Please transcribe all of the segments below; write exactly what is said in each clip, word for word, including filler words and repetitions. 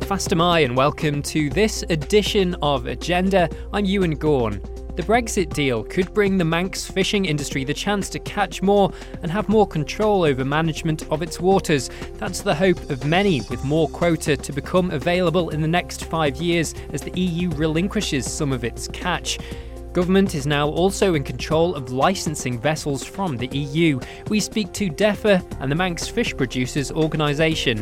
Fast am I, and welcome to this edition of Agenda. I'm Ewan Gorn. The Brexit deal could bring the Manx fishing industry the chance to catch more and have more control over management of its waters. That's the hope of many, with more quota to become available in the next five years as the E U relinquishes some of its catch. Government is now also in control of licensing vessels from the E U. We speak to DEFA and the Manx Fish Producers Organisation.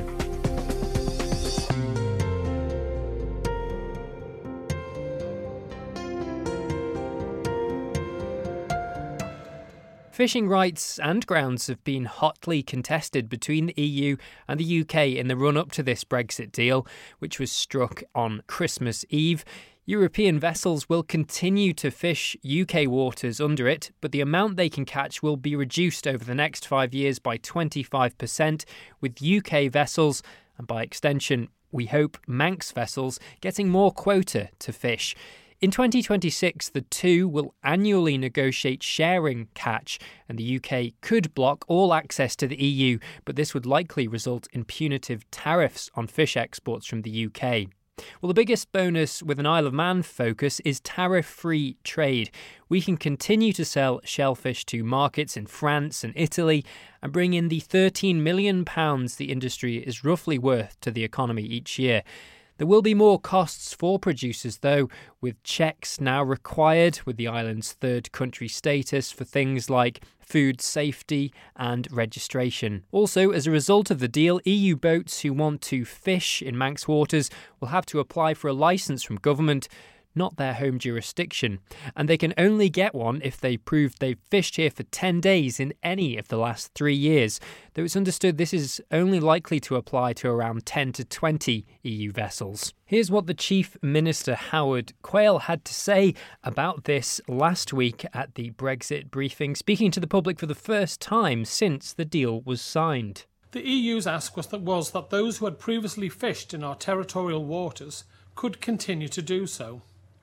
Fishing rights and grounds have been hotly contested between the E U and the U K in the run-up to this Brexit deal, which was struck on Christmas Eve. European vessels will continue to fish U K waters under it, but the amount they can catch will be reduced over the next five years by twenty-five percent, with U K vessels, and by extension, we hope Manx vessels, getting more quota to fish. In twenty twenty-six, the two will annually negotiate sharing catch, and the U K could block all access to the E U, but this would likely result in punitive tariffs on fish exports from the U K. Well, the biggest bonus with an Isle of Man focus is tariff-free trade. We can continue to sell shellfish to markets in France and Italy and bring in the thirteen million pounds the industry is roughly worth to the economy each year. There will be more costs for producers, though, with checks now required with the island's third country status for things like food safety and registration. Also, as a result of the deal, E U boats who want to fish in Manx waters will have to apply for a licence from government, not their home jurisdiction, and they can only get one if they prove they've fished here for ten days in any of the last three years, though it's understood this is only likely to apply to around ten to twenty E U vessels. Here's what the Chief Minister Howard Quayle had to say about this last week at the Brexit briefing, speaking to the public for the first time since the deal was signed. The E U's ask was that, was that those who had previously fished in our territorial waters could continue to do so.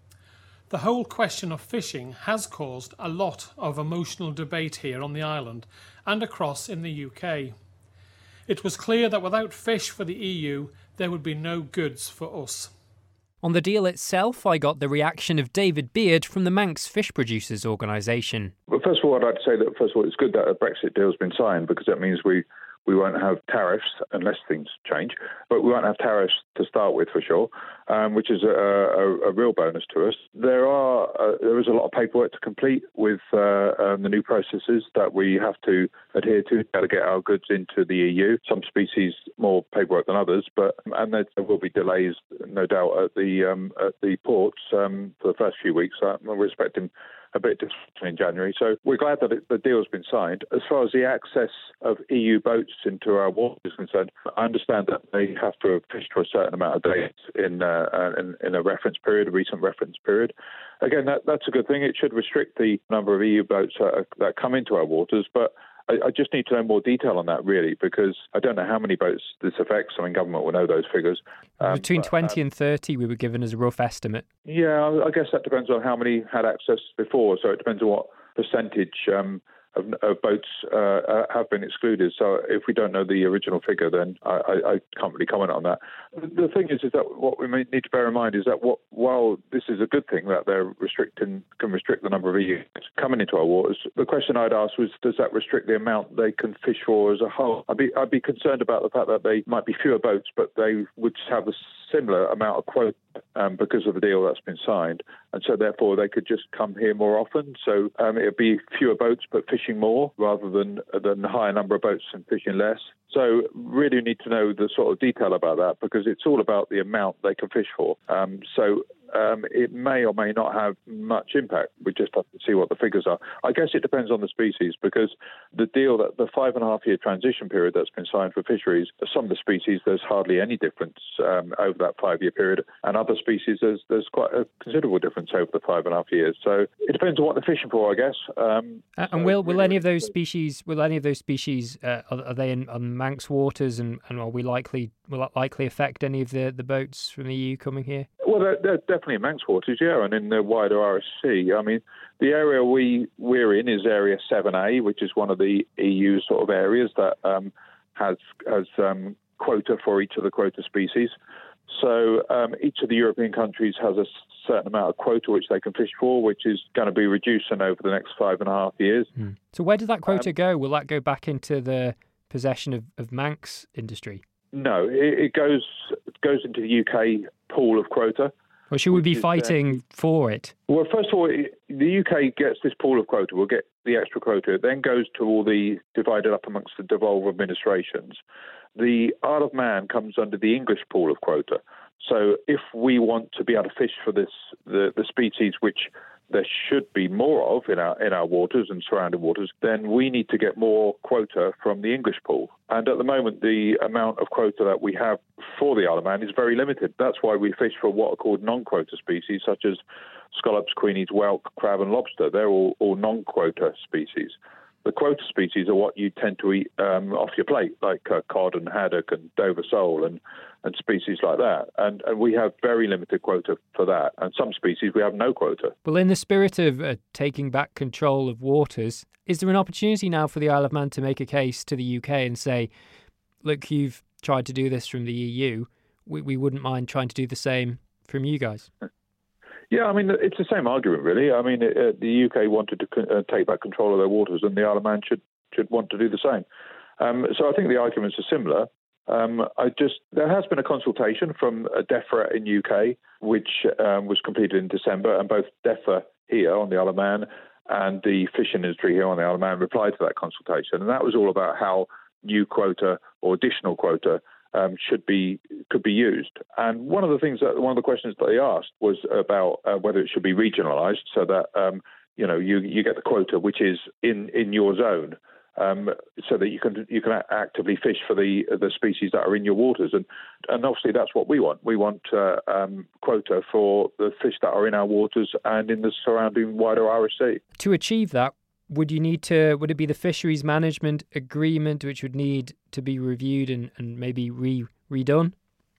The whole question of fishing has caused a lot of emotional debate here on the island and across in the U K. It was clear that without fish for the E U, there would be no goods for us. On the deal itself, I got the reaction of David Beard from the Manx Fish Producers Organisation. Well, first of all, I'd like to say that, first of all, it's good that a Brexit deal has been signed, because that means we We won't have tariffs unless things change, but we won't have tariffs to start with for sure, um, which is a, a, a real bonus to us. There are uh, there is a lot of paperwork to complete with uh, um, the new processes that we have to adhere to to get our goods into the E U. Some species more paperwork than others, but and there will be delays, no doubt, at the um, at the ports um, for the first few weeks. So we're expecting a bit different in January. So we're glad that it, the deal has been signed. As far as the access of E U boats into our waters is concerned, I understand that they have to have fished for a certain amount of days in, uh, in, in a reference period, a recent reference period. Again, that, that's a good thing. It should restrict the number of E U boats that, that come into our waters, but I, I just need to know more detail on that, really, because I don't know how many boats this affects. I mean, government will know those figures. Um, Between but, twenty um, and thirty, we were given as a rough estimate. Yeah, I guess that depends on how many had access before. So it depends on what percentage um, of, of boats uh, have been excluded. So if we don't know the original figure, then I, I, I can't really comment on that. The thing is, is that what we need to bear in mind is that what, while this is a good thing that they're restricting, can restrict the number of E U coming into our waters, the question I'd ask was, does that restrict the amount they can fish for as a whole? I'd be, I'd be concerned about the fact that they might be fewer boats, but they would have a similar amount of quota um, because of the deal that's been signed. And so therefore they could just come here more often. So um, it would be fewer boats, but fishing more rather than, than a higher number of boats and fishing less. So really need to know the sort of detail about that, because it's all about the amount they can fish for. Um, so um, it may or may not have much impact. We just have to see what the figures are. I guess it depends on the species, because the deal, that the five and a half year transition period that's been signed for fisheries, some of the species, there's hardly any difference um, over that five year period. And other species, there's, there's quite a considerable difference over the five and a half years. So it depends on what they're fishing for, I guess. Um, uh, and so will will really any of those species, will any of those species, uh, are, are they in on Manx waters, and, and are we likely, will that likely affect any of the, the boats from the E U coming here? Well, they're, they're definitely in Manx waters, yeah, and in the wider R S C. I mean, the area we, we're in is Area seven A, which is one of the E U sort of areas that um, has, has um, quota for each of the quota species. So um, each of the European countries has a certain amount of quota which they can fish for, which is going to be reducing over the next five and a half years. Mm. So where does that quota um, go? Will that go back into the possession of, of Manx industry? No, it, it goes goes into the U K pool of quota. Or should we be fighting then, for it? Well, first of all, the U K gets this pool of quota. We'll get the extra quota. It then goes to all the divided up amongst the devolved administrations. The Isle of Man comes under the English pool of quota. So if we want to be able to fish for this, the, the species which there should be more of in our in our waters and surrounding waters, then we need to get more quota from the English pool. And at the moment, the amount of quota that we have for the Isle of Man is very limited. That's why we fish for what are called non-quota species, such as scallops, queenies, whelk, crab and lobster. They're all, all non-quota species. The quota species are what you tend to eat um, off your plate, like uh, cod and haddock and Dover sole and, and species like that. And, and we have very limited quota for that. And some species we have no quota. Well, in the spirit of uh, taking back control of waters, is there an opportunity now for the Isle of Man to make a case to the U K and say, look, you've tried to do this from the E U. We, we wouldn't mind trying to do the same from you guys? Yeah, I mean, it's the same argument, really. I mean, uh, the U K wanted to uh, take back control of their waters, and the Isle of Man should should want to do the same. Um, so I think the arguments are similar. Um, I just there has been a consultation from uh, DEFRA in U K, which um, was completed in December, and both DEFRA here on the Isle of Man and the fishing industry here on the Isle of Man replied to that consultation, and that was all about how new quota or additional quota Um, should be could be used. And one of the things that one of the questions that they asked was about uh, whether it should be regionalised, so that um, you know you, you get the quota which is in, in your zone, um, so that you can you can actively fish for the the species that are in your waters. And and obviously that's what we want. We want uh, um, quota for the fish that are in our waters and in the surrounding wider Irish Sea. To achieve that, would you need to? Would it be the fisheries management agreement which would need to be reviewed and, and maybe re redone?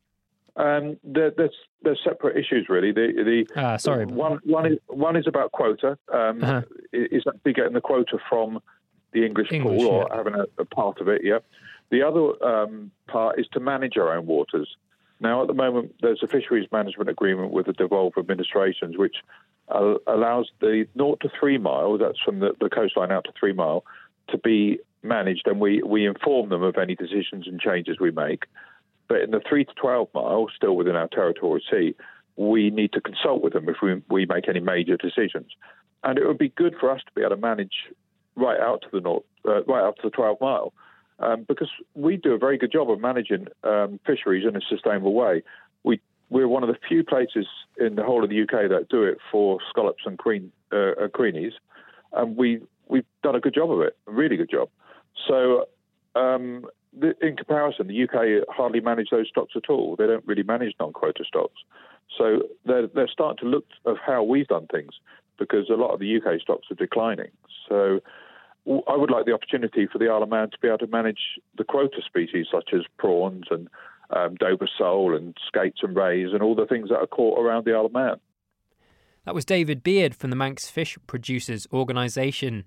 Um, there, there's there's separate issues really. The the ah, sorry. One one is one is about quota. Um, uh-huh. Is actually getting the quota from the English, English pool or yeah. having a, a part of it. Yeah. The other um, part is to manage our own waters. Now, at the moment, there's a fisheries management agreement with the devolved administrations, which uh, allows the naught to three mile, that's from the, the coastline out to three mile, to be managed, and we, we inform them of any decisions and changes we make. But in the three to twelve mile, still within our territorial sea, we need to consult with them if we, we make any major decisions. And it would be good for us to be able to manage right out to the north, uh, right out to the twelve mile. Um, because we do a very good job of managing um, fisheries in a sustainable way. We, we're one of the few places in the whole of the U K that do it for scallops and queen, uh, queenies, and we, we've done a good job of it, a really good job. So um, the, in comparison, the U K hardly manage those stocks at all. They don't really manage non-quota stocks. So they're, they're starting to look at how we've done things, because a lot of the U K stocks are declining. So I would like the opportunity for the Isle of Man to be able to manage the quota species such as prawns and um, Dover sole and skates and rays and all the things that are caught around the Isle of Man. That was David Beard from the Manx Fish Producers Organisation.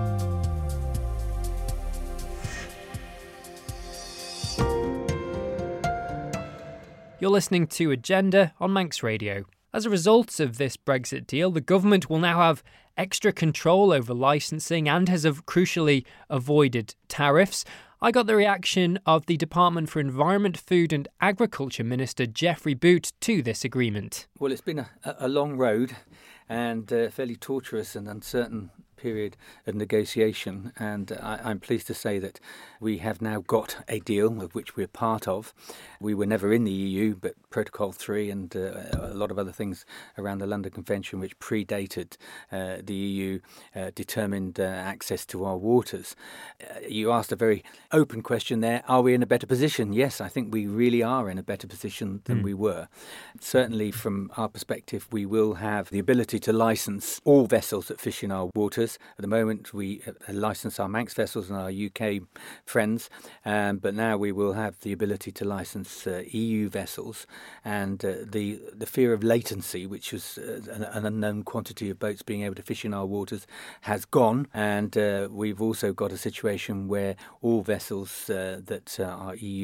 You're listening to Agenda on Manx Radio. As a result of this Brexit deal, the government will now have extra control over licensing and has crucially avoided tariffs. I got the reaction of the Department for Environment, Food and Agriculture Minister Geoffrey Boot to this agreement. Well, it's been a, a long road and a fairly torturous and uncertain period of negotiation, and I, I'm pleased to say that we have now got a deal of which we're part of. We were never in the E U, but Protocol three and uh, a lot of other things around the London Convention, which predated uh, the E U, uh, determined uh, access to our waters. Uh, you asked a very open question there. Are we in a better position? Yes, I think we really are in a better position than mm. we were. Certainly from our perspective, we will have the ability to license all vessels that fish in our waters. At the moment, we license our Manx vessels and our U K friends, um, but now we will have the ability to license uh, E U vessels, and uh, the the fear of latency, which was uh, an, an unknown quantity of boats being able to fish in our waters, has gone, and uh, we've also got a situation where all vessels uh, that uh, are E U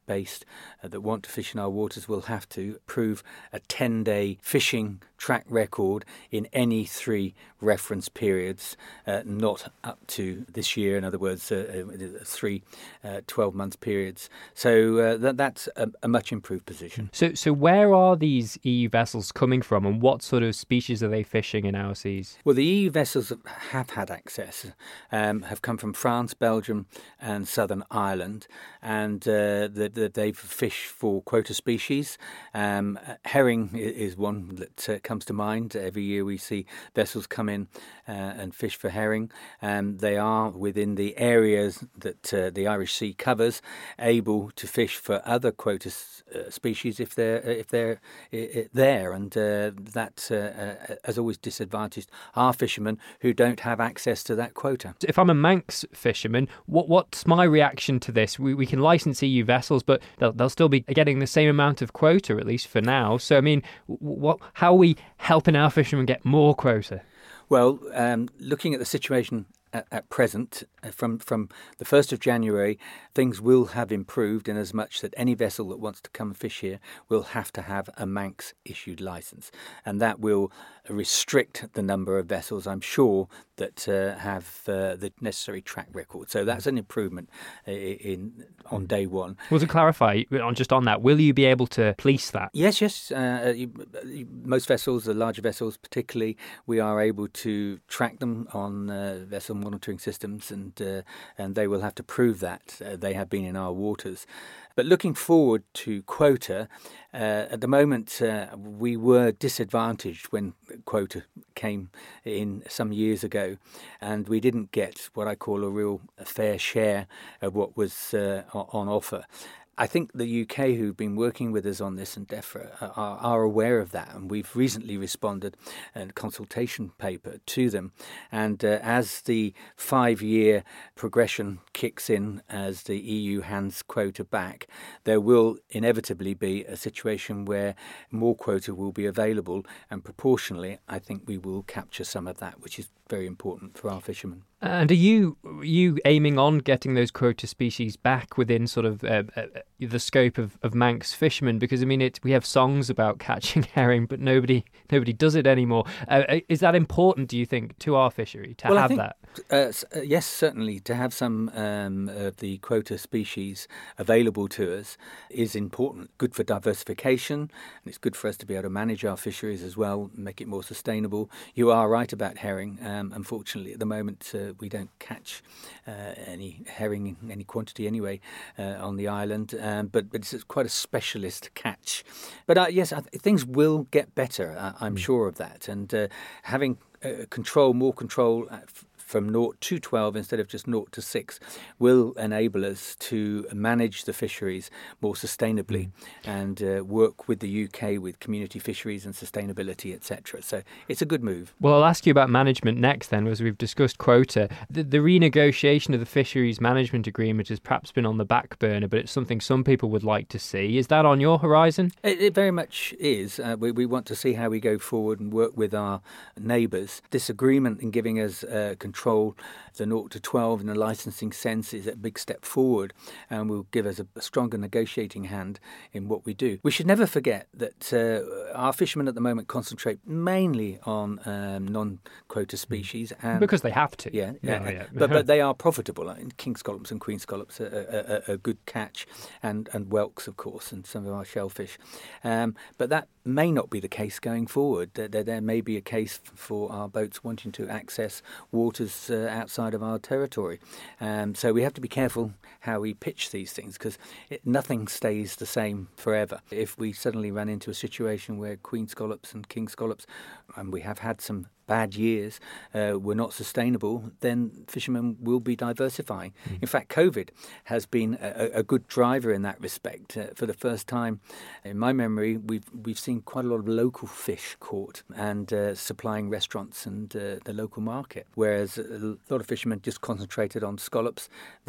based uh, that want to fish in our waters will have to prove a ten-day fishing track record in any three reference periods, uh, not up to this year. In other words, uh, uh, three uh, twelve-month periods. So uh, that, that's a, a much improved position. So, so where are these E U vessels coming from, and what sort of species are they fishing in our seas? Well, the E U vessels that have had access um, have come from France, Belgium, and Southern Ireland, and uh, the, the, they've fished for quota species. Um, herring is one that uh, comes to mind. Every year we see vessels come in uh, and fish for herring. Um, they are within the areas that uh, the Irish Sea covers, able to fish for other quota uh, species if they're if they're uh, there, and uh, that uh, uh, has always disadvantaged our fishermen who don't have access to that quota. If I'm a Manx fisherman, what what's my reaction to this? We we can license E U vessels, but they'll they'll still be getting the same amount of quota, at least for now. So I mean, what how are we helping our fishermen get more quota? Well, um, looking at the situation at, at present, uh, from from the first of January, things will have improved in as much that any vessel that wants to come and fish here will have to have a Manx issued licence, and that will restrict the number of vessels, I'm sure, that uh, have uh, the necessary track record. So that's an improvement in, in on day one. Well, to clarify, on just on that, will you be able to police that? Yes, yes. Uh, you, you, most vessels, the larger vessels particularly, we are able to track them on uh, vessel monitoring systems, and uh, and they will have to prove that uh, they have been in our waters. But looking forward to quota, uh, at the moment uh, we were disadvantaged when quota came in some years ago, and we didn't get what I call a real fair share of what was uh, on offer. I think the U K, who've been working with us on this and DEFRA, are, are aware of that, and we've recently responded a consultation paper to them. And uh, as the five-year progression kicks in, as the E U hands quota back, there will inevitably be a situation where more quota will be available, and proportionally, I think we will capture some of that, which is very important for our fishermen. And are you are you aiming on getting those quota species back within sort of uh, uh, the scope of, of Manx fishermen? Because I mean, it, we have songs about catching herring, but nobody nobody does it anymore. Uh, is that important, do you think, to our fishery to well, have I think, that? Uh, yes, certainly. To have some um, of the quota species available to us is important. Good for diversification, and it's good for us to be able to manage our fisheries as well, make it more sustainable. You are right about herring. Um, unfortunately, at the moment, uh, we don't catch uh, any herring in any quantity anyway uh, on the island, um, but, but it's quite a specialist catch. But uh, yes, I th- things will get better, uh, I'm mm. sure of that. And uh, having uh, control, more control uh, f- from zero to twelve instead of just zero to six will enable us to manage the fisheries more sustainably mm. and uh, work with the U K with community fisheries and sustainability, et cetera. So it's a good move. Well, I'll ask you about management next then, as we've discussed quota. The, the renegotiation of the fisheries management agreement has perhaps been on the back burner, but it's something some people would like to see. Is that on your horizon? It, it very much is. Uh, we, we want to see how we go forward and work with our neighbours. This agreement in giving us uh, control Control the zero to twelve in a licensing sense is a big step forward, and will give us a, a stronger negotiating hand in what we do. We should never forget that uh, our fishermen at the moment concentrate mainly on um, non-quota species, and because they have to. Yeah, yeah, oh, yeah. but but they are profitable. King scallops and queen scallops are a, a, a good catch, and and whelks, of course, and some of our shellfish. Um, but that may not be the case going forward. There, there, there may be a case for our boats wanting to access waters uh, outside of our territory. Um, so we have to be careful how we pitch these things, because nothing stays the same forever. If we suddenly run into a situation where queen scallops and king scallops, and we have had some bad years, uh, were not sustainable, then fishermen will be diversifying. Mm. In fact, COVID has been a, a good driver in that respect. Uh, for the first time in my memory, we've we've seen quite a lot of local fish caught and uh, supplying restaurants and uh, the local market, whereas a lot of fishermen just concentrated on scallops. They've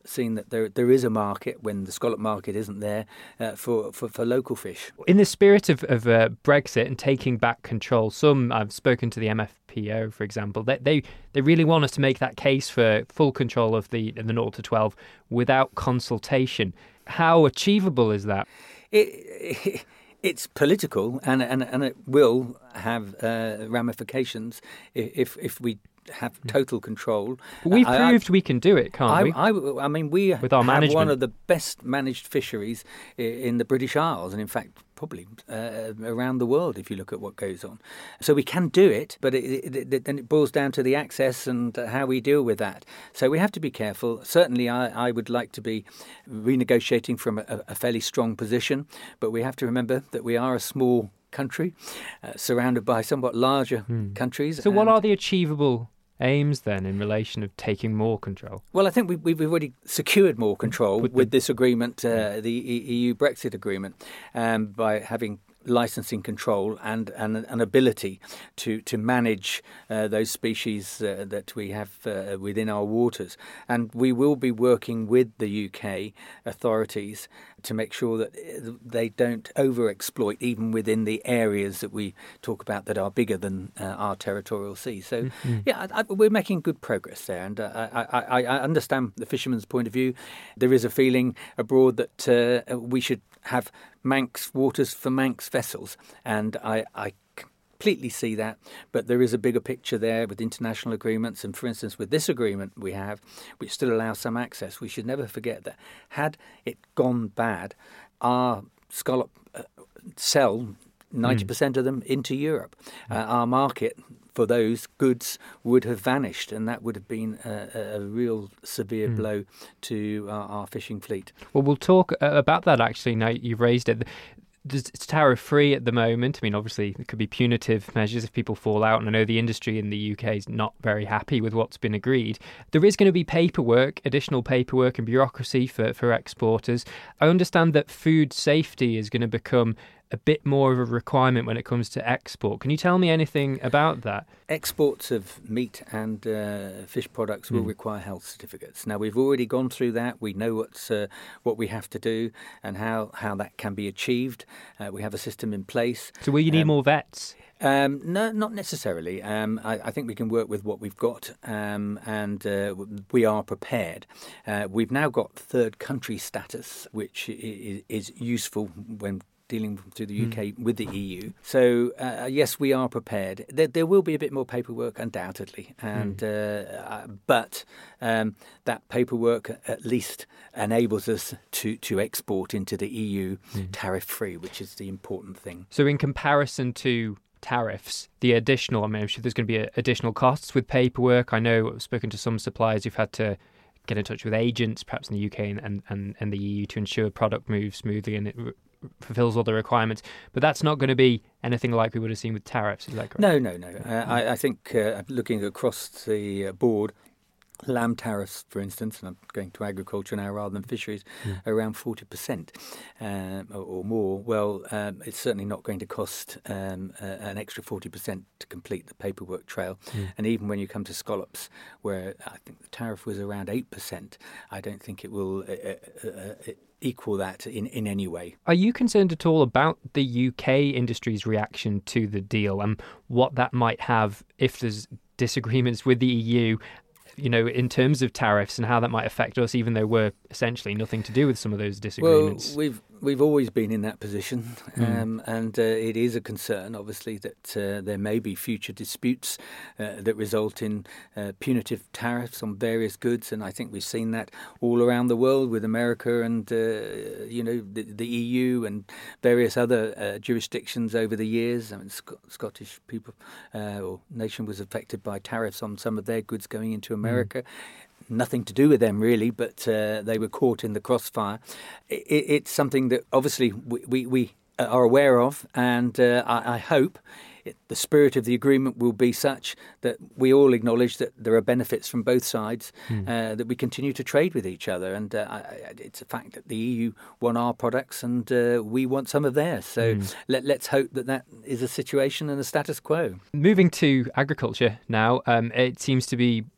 seen that there there is a market when the scallop market isn't there uh, for, for, for local fish. In the spirit of, of uh, Brexit and taking back control, some, I've spoken to the M F P O, for example, they, they they really want us to make that case for full control of the, the zero to twelve without consultation. How achievable is that? It, it, it's political, and, and, and it will have uh, ramifications if if we have total control. But we've I, proved I, we can do it, can't I, we? I, I mean, we With our have management. one of the best managed fisheries in the British Isles, and in fact, probably uh, around the world if you look at what goes on. So we can do it, but it, it, it, then it boils down to the access and how we deal with that. So we have to be careful. Certainly, I, I would like to be renegotiating from a, a fairly strong position, but we have to remember that we are a small country uh, surrounded by somewhat larger hmm. countries. So what are the achievable aims then in relation of taking more control? Well, I think we, we've already secured more control with, with this agreement, uh, the E U Brexit agreement, um, by having licensing control and, and an ability to to manage uh, those species uh, that we have uh, within our waters. And we will be working with the U K authorities to make sure that they don't over-exploit even within the areas that we talk about that are bigger than uh, our territorial sea. So, mm-hmm. yeah, I, I, we're making good progress there. And uh, I, I, I understand the fisherman's point of view. There is a feeling abroad that uh, we should have Manx waters for Manx vessels. And I, I completely see that, but there is a bigger picture there with international agreements, and for instance with this agreement we have, which still allows some access. We should never forget that had it gone bad, our scallop uh, sell ninety percent mm. of them into Europe. Mm. Uh, our market for those goods would have vanished, and that would have been a, a real severe mm. blow to our, our fishing fleet. Well, we'll talk uh, about that actually now you've raised it. It's tariff-free at the moment. I mean, obviously, there could be punitive measures if people fall out, and I know the industry in the U K is not very happy with what's been agreed. There is going to be paperwork, additional paperwork and bureaucracy for, for exporters. I understand that food safety is going to become a bit more of a requirement when it comes to export. Can you tell me anything about that? Exports of meat and uh, fish products will mm. require health certificates. Now, we've already gone through that. We know what's, uh, what we have to do and how, how that can be achieved. Uh, we have a system in place. So will you need um, more vets? Um, no, not necessarily. Um, I, I think we can work with what we've got, um, and uh, we are prepared. Uh, we've now got third country status, which is, is useful when dealing through the U K mm. with the E U. So, uh, yes, we are prepared. There, there will be a bit more paperwork, undoubtedly, and mm. uh, but um, that paperwork at least enables us to, to export into the E U mm. tariff-free, which is the important thing. So in comparison to tariffs, the additional, I mean, I'm sure there's going to be additional costs with paperwork. I know I've spoken to some suppliers who've had to get in touch with agents, perhaps in the U K and, and, and the E U, to ensure product moves smoothly and it fulfills all the requirements, but that's not going to be anything like we would have seen with tariffs, is that correct? No, no, no. Uh, I, I think uh, looking across the board, lamb tariffs, for instance, and I'm going to agriculture now rather than fisheries, mm. around forty percent um, or, or more. Well, um, it's certainly not going to cost um, uh, an extra forty percent to complete the paperwork trail. Mm. And even when you come to scallops, where I think the tariff was around eight percent, I don't think it will uh, uh, uh, equal that in, in any way. Are you concerned at all about the U K industry's reaction to the deal and what that might have if there's disagreements with the E U, you know, in terms of tariffs and how that might affect us, even though we're essentially nothing to do with some of those disagreements? Well, we've we've always been in that position, mm. um, and uh, it is a concern, obviously, that uh, there may be future disputes uh, that result in uh, punitive tariffs on various goods, and I think we've seen that all around the world with America and, uh, you know, the, the E U and various other uh, jurisdictions over the years. I mean, Sc- Scottish people uh, or nation was affected by tariffs on some of their goods going into America. Mm. Nothing to do with them, really, but uh, they were caught in the crossfire. It, it's something that obviously we, we, we are aware of, and uh, I, I hope it, the spirit of the agreement will be such that we all acknowledge that there are benefits from both sides, mm. uh, that we continue to trade with each other. And uh, I, it's a fact that the E U want our products and uh, we want some of theirs. So mm. let, let's hope that that is a situation and a status quo. Moving to agriculture now, um, it seems to be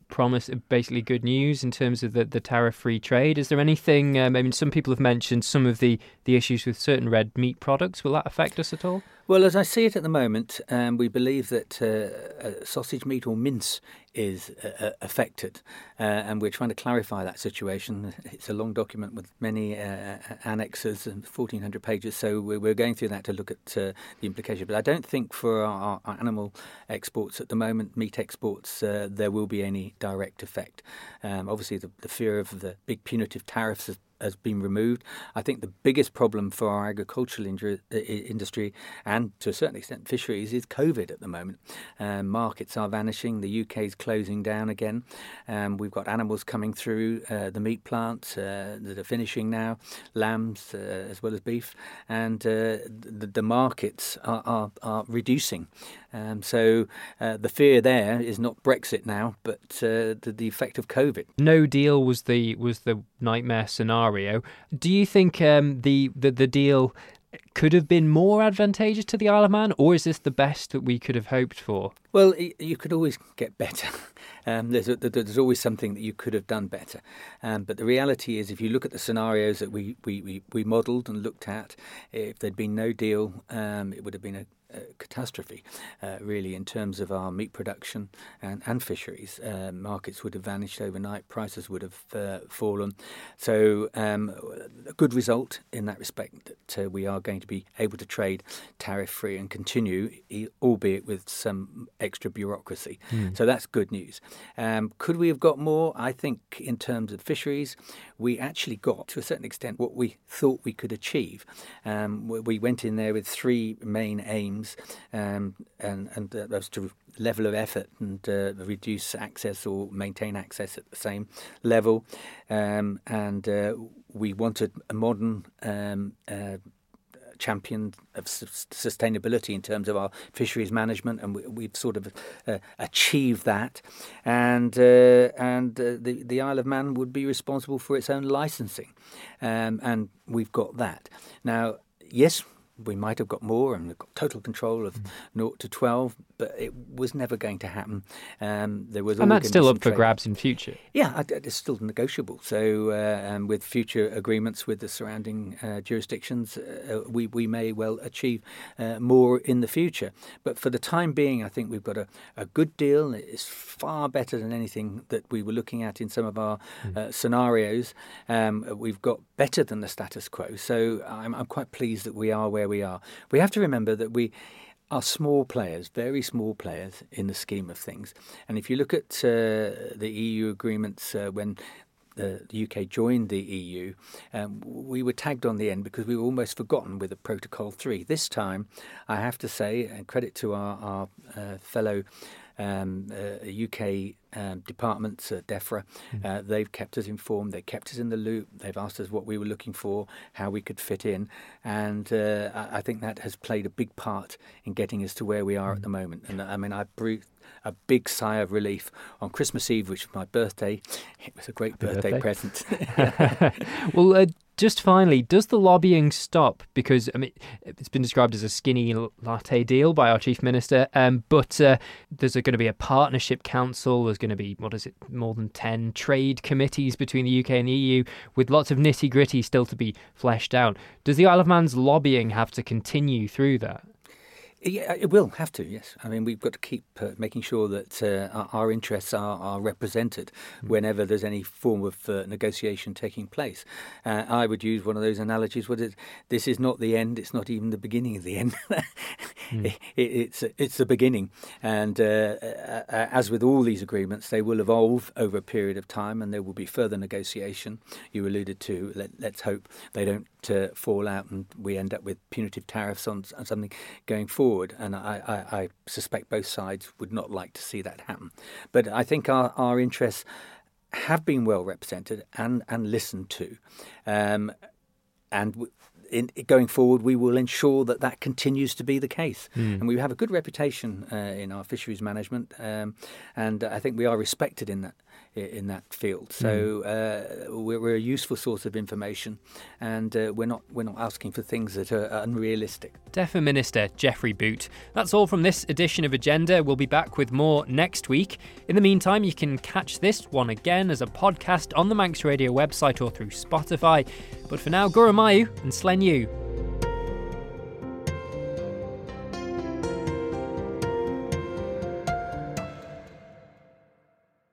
promise of basically good news in terms of the, the tariff-free trade. Is there anything, um, I mean, some people have mentioned some of the, the issues with certain red meat products. Will that affect us at all? Well, as I see it at the moment, um, we believe that uh, uh, sausage meat or mince is uh, affected, uh, and we're trying to clarify that situation. It's a long document with many uh, annexes and fourteen hundred pages, so we're, we're going through that to look at uh, the implication. But I don't think for our, our animal exports at the moment, meat exports, uh, there will be any direct effect. Um, obviously, the, the fear of the big punitive tariffs has has been removed. I think the biggest problem for our agricultural industry and to a certain extent fisheries is COVID at the moment. Um, markets are vanishing. The U K is closing down again. Um, we've got animals coming through uh, the meat plants uh, that are finishing now, lambs uh, as well as beef, and uh, the, the markets are, are, are reducing. Um, so uh, the fear there is not Brexit now, but uh, the, the effect of COVID. No deal was the was the nightmare scenario. Do you think um, the, the the deal could have been more advantageous to the Isle of Man, or is this the best that we could have hoped for? Well, you could always get better. Um, there's, a, there's always something that you could have done better. Um, but the reality is, if you look at the scenarios that we, we, we, we modelled and looked at, if there'd been no deal, um, it would have been a Uh, catastrophe, uh, really, in terms of our meat production and, and fisheries. Uh, markets would have vanished overnight, prices would have uh, fallen. So um, a good result in that respect, that uh, we are going to be able to trade tariff-free and continue, albeit with some extra bureaucracy. Mm. So that's good news. Um, could we have got more? I think in terms of fisheries, we actually got, to a certain extent, what we thought we could achieve. Um, we went in there with three main aims. Um, and and uh, that was to level of effort and uh, reduce access or maintain access at the same level. Um, and uh, we wanted a modern um, uh, champion of su- sustainability in terms of our fisheries management, and we, we've sort of uh, achieved that. And uh, and uh, the the Isle of Man would be responsible for its own licensing, um, and we've got that now. Yes. We might have got more and we've got total control of mm. zero to twelve, but it was never going to happen. Um, there was and that's still up for trade. grabs in future. Yeah, it's still negotiable. So uh, um, with future agreements with the surrounding uh, jurisdictions, uh, we, we may well achieve uh, more in the future. But for the time being, I think we've got a, a good deal. It's far better than anything that we were looking at in some of our mm. uh, scenarios. Um, we've got better than the status quo. So I'm, I'm quite pleased that we are where we are. We have to remember that we are small players, very small players in the scheme of things. And if you look at uh, the E U agreements uh, when the U K joined the E U, um, we were tagged on the end because we were almost forgotten with the Protocol three. This time, I have to say, and credit to our, our uh, fellow Um, uh, U K um, departments, uh, DEFRA, mm. uh, they've kept us informed, they kept us in the loop, they've asked us what we were looking for, how we could fit in, and uh, I, I think that has played a big part in getting us to where we are mm. at the moment. And I mean, I breathed a big sigh of relief on Christmas Eve, which was my birthday. It was a great birthday, birthday present. Well, uh, just finally, does the lobbying stop? Because I mean, it's been described as a skinny latte deal by our chief minister, um, but uh, there's going to be a partnership council. There's going to be, what is it, more than ten trade committees between the U K and the E U, with lots of nitty gritty still to be fleshed out. Does the Isle of Man's lobbying have to continue through that? Yeah, it will have to, yes. I mean, we've got to keep uh, making sure that uh, our, our interests are, are represented mm. whenever there's any form of uh, negotiation taking place. Uh, I would use one of those analogies where it, this is not the end, it's not even the beginning of the end. mm. it, it, it's, it's the beginning. And uh, uh, as with all these agreements, they will evolve over a period of time and there will be further negotiation. You alluded to, let, let's hope they don't uh, fall out and we end up with punitive tariffs on, on something going forward. And I, I, I suspect both sides would not like to see that happen. But I think our, our interests have been well represented and, and listened to. Um, and w- in, going forward, we will ensure that that continues to be the case. Mm. And we have a good reputation uh, in our fisheries management, um, and I think we are respected in that in that field. So uh, we're, we're a useful source of information, and uh, we're not we're not asking for things that are unrealistic. DEFRA Minister Geoffrey Boot. That's all from this edition of Agenda. We'll be back with more next week. In the meantime, you can catch this one again as a podcast on the Manx Radio website or through Spotify. But for now, Guramayu and Slen you.